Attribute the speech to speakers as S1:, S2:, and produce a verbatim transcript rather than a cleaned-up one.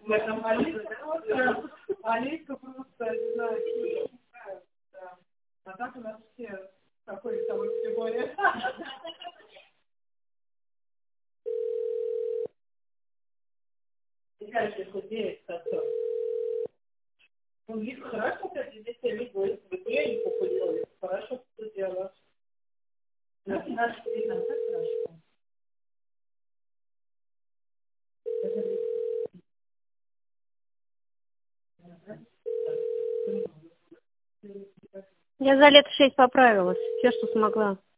S1: В этом Алиска, Алиска просто, не знаю, чудо. Да. А так у нас все в какой весовой категории. И каждый худеет с отцом. Ну, видишь, хорошо, кстати, здесь я видела, если бы я не похудела, хорошо что делала. Да, наш видно, так хорошо.
S2: Я за лет шесть поправилась, все, что смогла.